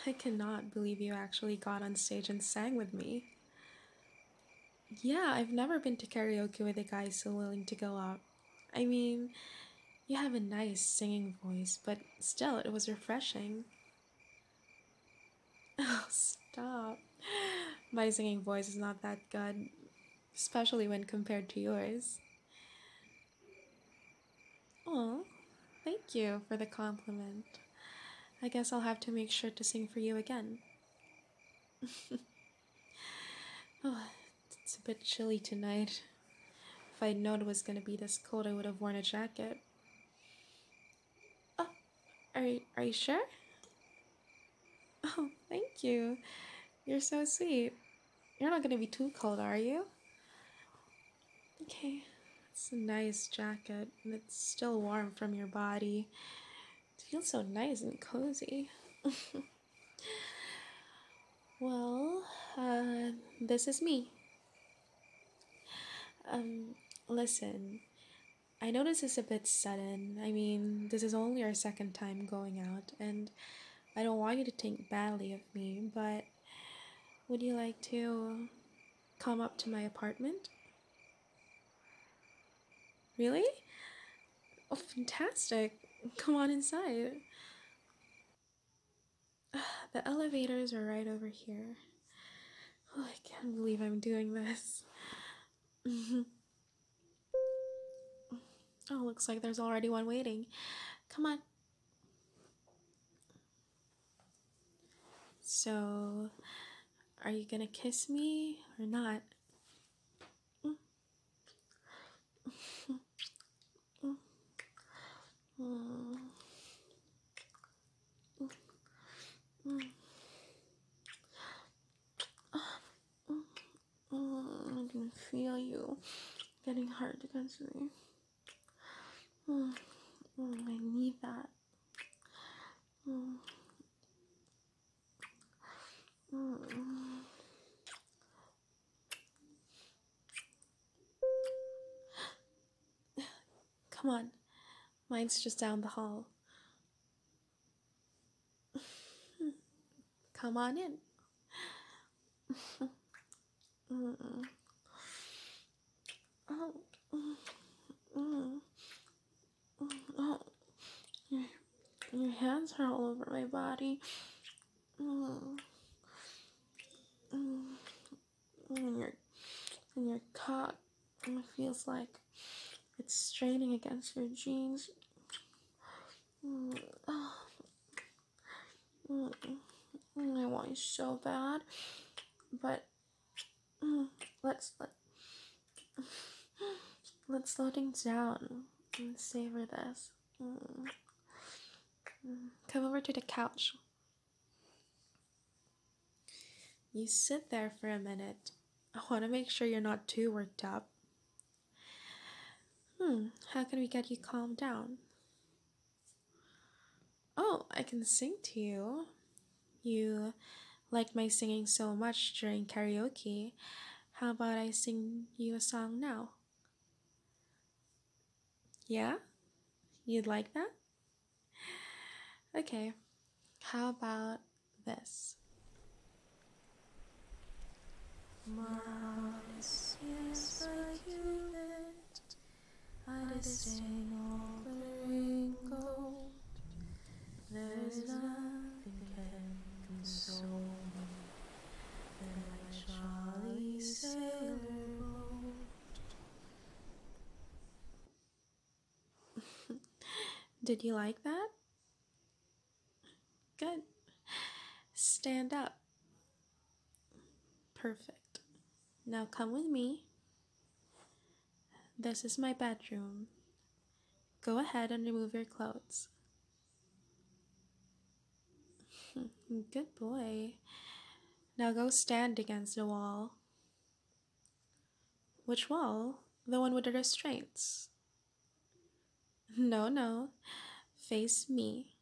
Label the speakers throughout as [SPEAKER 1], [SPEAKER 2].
[SPEAKER 1] I cannot believe you actually got on stage and sang with me. Yeah, I've never been to karaoke with a guy so willing to go out. I mean, you have a nice singing voice, but still, it was refreshing. Oh, stop. My singing voice is not that good, especially when compared to yours. Oh, thank you for the compliment. I guess I'll have to make sure to sing for you again. Oh, it's a bit chilly tonight. If I'd known it was gonna be this cold, I would have worn a jacket. Oh, are you sure? Oh, thank you. You're so sweet. You're not gonna be too cold, are you? Okay. It's a nice jacket, and it's still warm from your body. It feels so nice and cozy. Well, this is me. Um, Listen, I know this is a bit sudden. I mean, this is only our second time going out, and I don't want you to think badly of me, but would you like to come up to my apartment? Really? Oh, fantastic. Come on inside. The elevators are right over here. Oh, I can't believe I'm doing this. Oh, looks like there's already one waiting. Come on. So, are you gonna kiss me or not? I can feel you getting hard against me. I need that. Come on. Mine's just down the hall. Come on in. Oh, oh, your hands are all over my body. Mm, and your cock feels like it's straining against your jeans. Oh, I want you so bad, but let's let's slow things down and savor this. Come over to the couch. You sit there for a minute. I want to make sure you're not too worked up. How can we get you calmed down? Oh, I can sing to you. You liked my singing so much during karaoke. How about I sing you a song now? Yeah? You'd like that? Okay. How about this? My heart is pierced by Cupid. I disdain all glittering gold. There is nothing can console me than my jolly sailor boat. Did you like that? Good. Stand up. Perfect. Now come with me. This is my bedroom. Go ahead and remove your clothes. Good boy. Now go stand against the wall. Which wall? The one with the restraints. No, no. Face me.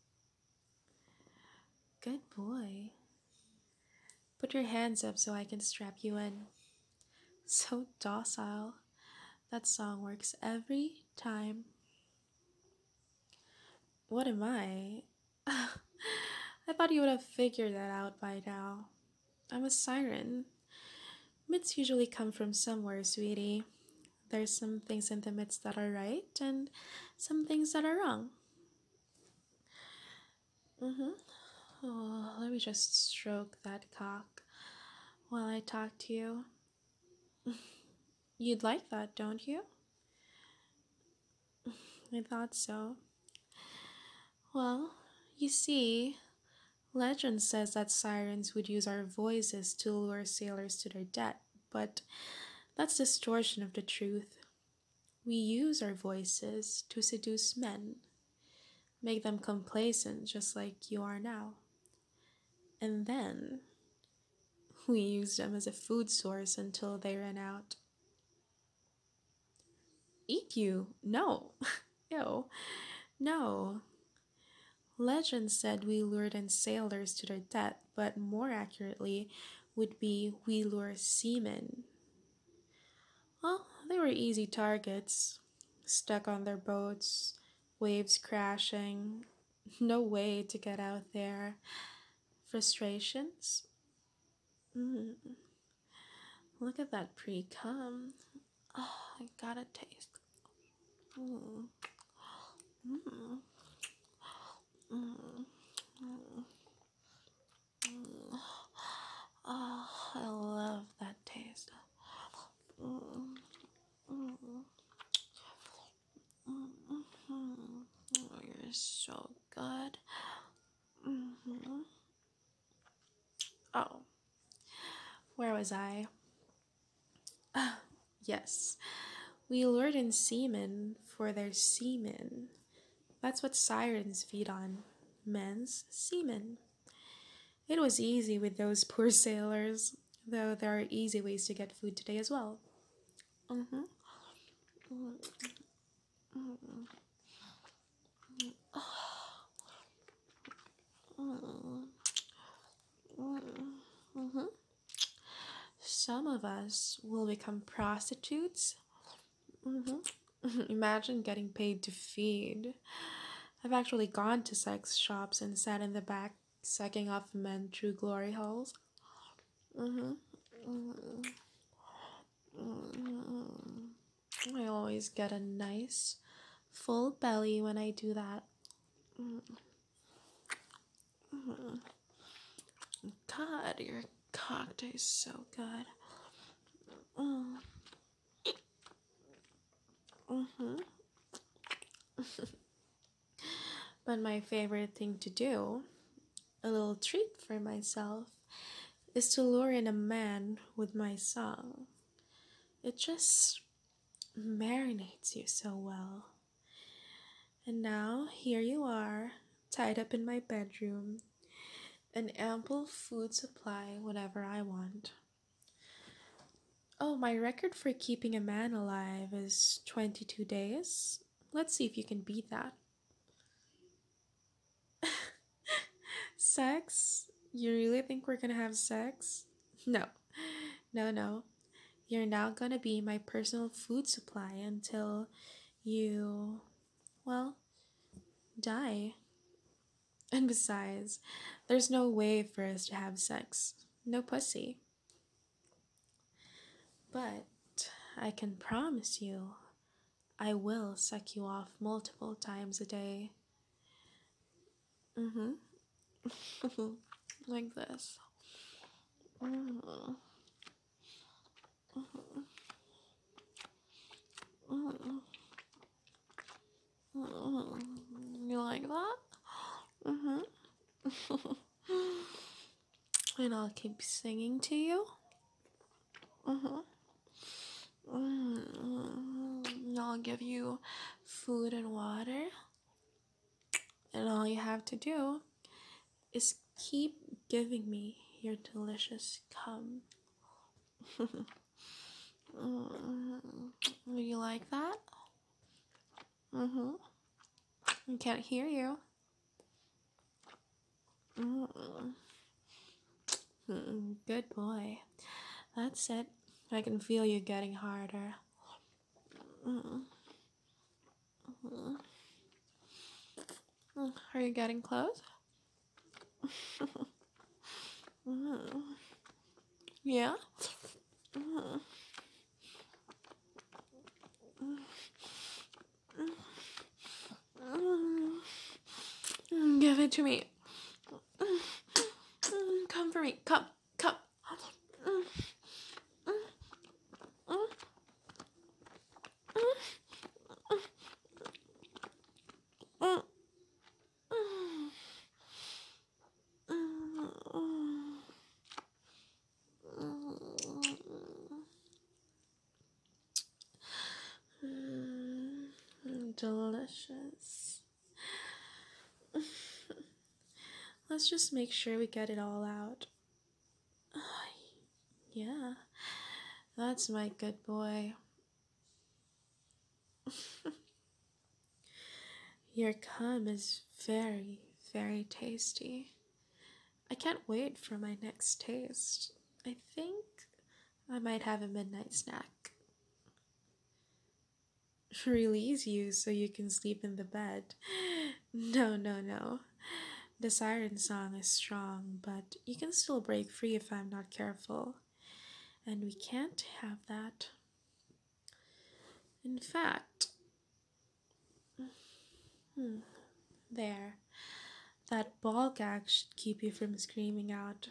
[SPEAKER 1] Good boy. Put your hands up so I can strap you in. So docile. That song works every time. What am I? I I thought you would have figured that out by now. I'm a siren. Myths usually come from somewhere, sweetie. There's some things in the myths that are right and some things that are wrong. Mm-hmm. Oh, let me just stroke that cock while I talk to you. You'd like that, don't you? I thought so. Well, you see, legend says that sirens would use our voices to lure sailors to their death, but that's distortion of the truth. We use our voices to seduce men, make them complacent just like you are now. And then we use them as a food source until they run out. Eat you? No. Ew. No. Legend said we lured in sailors to their death, but more accurately would be we lure seamen. Well, they were easy targets, stuck on their boats, waves crashing, no way to get out there. Frustrations? Mm. Look at that pre cum. Oh, I gotta taste. Mm. Mm. Mm. Mm. Mm. Oh, I love that taste. Mm. Mm. Mm. Oh, you're so good. Mm-hmm. Oh, where was I? Yes, we lured in seamen for their semen. That's what sirens feed on, men's semen. It was easy with those poor sailors, though there are easy ways to get food today as well. Mm-hmm. Mm-hmm. Some of us will become prostitutes. Mm-hmm. Imagine getting paid to feed. I've actually gone to sex shops and sat in the back, sucking off men through glory holes. Mm-hmm. Mm-hmm. Mm-hmm. I always get a nice, full belly when I do that. Mm-hmm. God, your cock tastes so good. Mm. Mm-hmm. But my favorite thing to do, a little treat for myself, is to lure in a man with my song. It just marinates you so well. And now, here you are, tied up in my bedroom, an ample food supply whenever I want. Oh, my record for keeping a man alive is 22 days. Let's see if you can beat that. Sex? You really think we're gonna have sex? No, no. You're now gonna be my personal food supply until you, well, die. And besides, there's no way for us to have sex. No pussy. But I can promise you, I will suck you off multiple times a day. Mm-hmm. Like this. Mm-hmm. Mm-hmm. Mm-hmm. You like that? Mm-hmm. And I'll keep singing to you. Mm-hmm. Mm-hmm. I'll give you food and water. And all you have to do is keep giving me your delicious cum. Mm-hmm. You like that? Mm-hmm. I can't hear you. Mm-mm. Mm-mm. Good boy. That's it. I can feel you getting harder. Mm-mm. Mm-mm. Are you getting close? Mm. Yeah? Mm. Give it to me. Come for me. Come. Come. Delicious. Let's just make sure we get it all out. Yeah, that's my good boy. Your cum is very, very tasty. I can't wait for my next taste. I think I might have a midnight snack. Release you so you can sleep in the bed. No, no, no. The siren song is strong, but you can still break free if I'm not careful. And we can't have that. In fact, there. That ball gag should keep you from screaming out.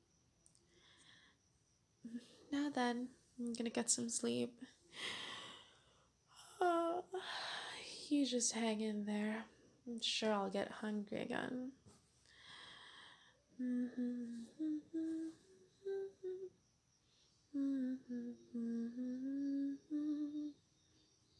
[SPEAKER 1] Now then, I'm gonna get some sleep. Oh, you just hang in there. I'm sure I'll get hungry again.